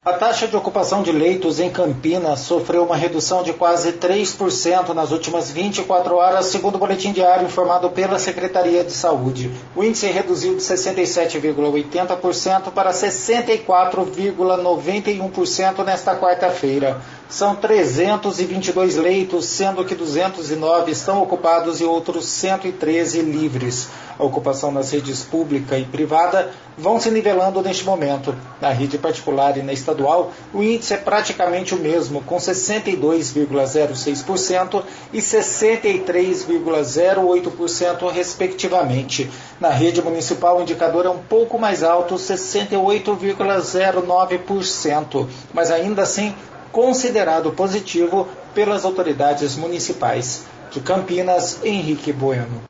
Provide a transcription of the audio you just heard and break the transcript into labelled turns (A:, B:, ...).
A: A taxa de ocupação de leitos em Campinas sofreu uma redução de quase 3% nas últimas 24 horas, segundo o boletim diário informado pela Secretaria de Saúde. O índice reduziu de 67,80% para 64,91% nesta quarta-feira. São 322 leitos, sendo que 209 estão ocupados e outros 113 livres. A ocupação nas redes pública e privada vão se nivelando neste momento. Na rede particular e na estadual, o índice é praticamente o mesmo, com 62,06% e 63,08% respectivamente. Na rede municipal, o indicador é um pouco mais alto, 68,09%, mas ainda assim considerado positivo pelas autoridades municipais. De Campinas, Henrique Bueno.